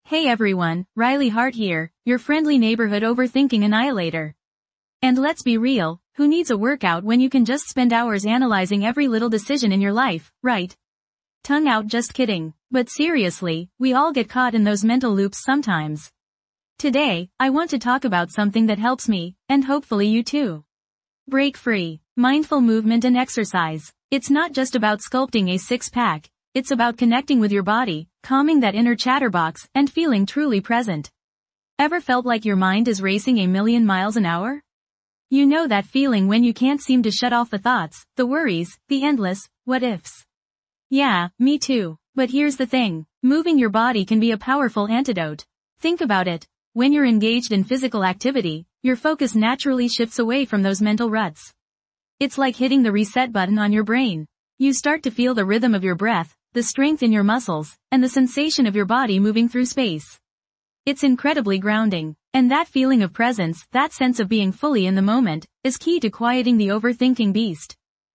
Hey everyone, Riley Hart here, your friendly neighborhood overthinking annihilator. And let's be real, who needs a workout when you can just spend hours analyzing every little decision in your life, right? Tongue out, just kidding. But seriously, we all get caught in those mental loops sometimes. Today, I want to talk about something that helps me, and hopefully you too. Break free. Mindful movement and exercise. It's not just about sculpting a six-pack. It's about connecting with your body, calming that inner chatterbox, and feeling truly present. Ever felt like your mind is racing a million miles an hour? You know that feeling when you can't seem to shut off the thoughts, the worries, the endless what-ifs. Yeah, me too. But here's the thing. Moving your body can be a powerful antidote. Think about it. When you're engaged in physical activity, your focus naturally shifts away from those mental ruts. It's like hitting the reset button on your brain. You start to feel the rhythm of your breath, the strength in your muscles, and the sensation of your body moving through space. It's incredibly grounding. And that feeling of presence, that sense of being fully in the moment, is key to quieting the overthinking beast.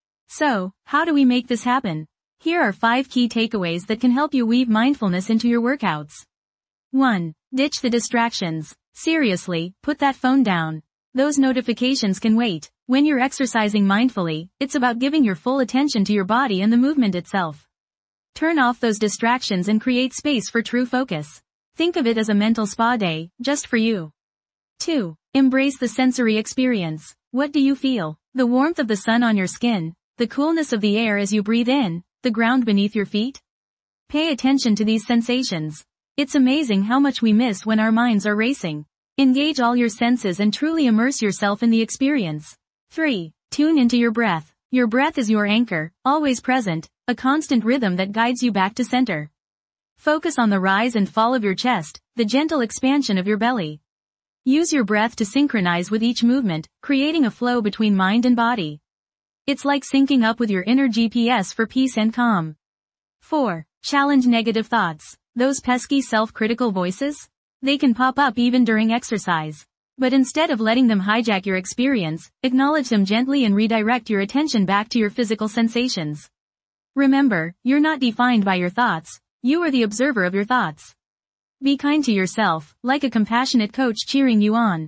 So, how do we make this happen? Here are 5 key takeaways that can help you weave mindfulness into your workouts. 1. Ditch the distractions. Seriously, put that phone down. Those notifications can wait. When you're exercising mindfully, it's about giving your full attention to your body and the movement itself. Turn off those distractions and create space for true focus. Think of it as a mental spa day, just for you. 2. Embrace the sensory experience. What do you feel? The warmth of the sun on your skin, the coolness of the air as you breathe in, the ground beneath your feet? Pay attention to these sensations. It's amazing how much we miss when our minds are racing. Engage all your senses and truly immerse yourself in the experience. 3. Tune into your breath. Your breath is your anchor, always present, a constant rhythm that guides you back to center. Focus on the rise and fall of your chest, the gentle expansion of your belly. Use your breath to synchronize with each movement, creating a flow between mind and body. It's like syncing up with your inner GPS for peace and calm. 4. Challenge negative thoughts. Those pesky self-critical voices? They can pop up even during exercise. But instead of letting them hijack your experience, acknowledge them gently and redirect your attention back to your physical sensations. Remember, you're not defined by your thoughts. You are the observer of your thoughts. Be kind to yourself, like a compassionate coach cheering you on.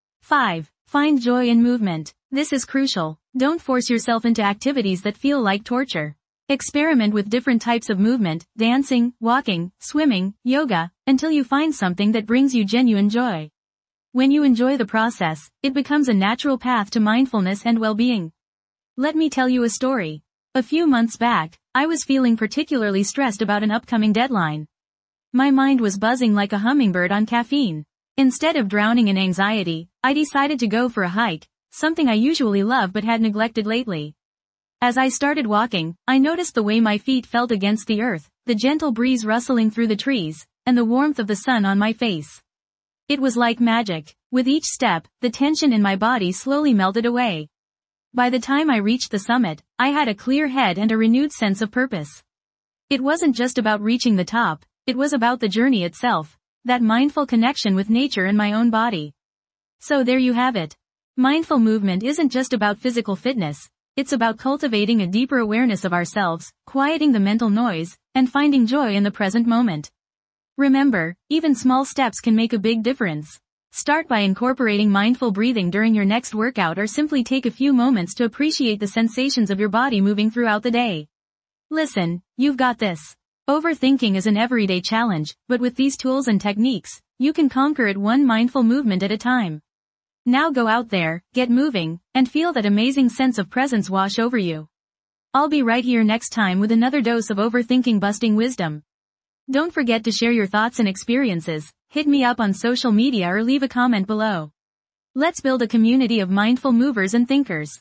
5. Find joy in movement. This is crucial. Don't force yourself into activities that feel like torture. Experiment with different types of movement, dancing, walking, swimming, yoga, until you find something that brings you genuine joy. When you enjoy the process, it becomes a natural path to mindfulness and well-being. Let me tell you a story. A few months back, I was feeling particularly stressed about an upcoming deadline. My mind was buzzing like a hummingbird on caffeine. Instead of drowning in anxiety, I decided to go for a hike, something I usually love but had neglected lately. As I started walking, I noticed the way my feet felt against the earth, the gentle breeze rustling through the trees, and the warmth of the sun on my face. It was like magic. With each step, the tension in my body slowly melted away. By the time I reached the summit, I had a clear head and a renewed sense of purpose. It wasn't just about reaching the top, it was about the journey itself, that mindful connection with nature and my own body. So there you have it. Mindful movement isn't just about physical fitness, it's about cultivating a deeper awareness of ourselves, quieting the mental noise, and finding joy in the present moment. Remember, even small steps can make a big difference. Start by incorporating mindful breathing during your next workout or simply take a few moments to appreciate the sensations of your body moving throughout the day. Listen, you've got this. Overthinking is an everyday challenge, but with these tools and techniques, you can conquer it one mindful movement at a time. Now go out there, get moving, and feel that amazing sense of presence wash over you. I'll be right here next time with another dose of overthinking busting wisdom. Don't forget to share your thoughts and experiences. Hit me up on social media or leave a comment below. Let's build a community of mindful movers and thinkers.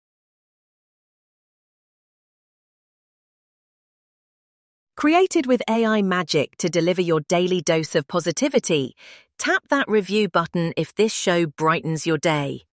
Created with AI magic to deliver your daily dose of positivity, tap that review button if this show brightens your day.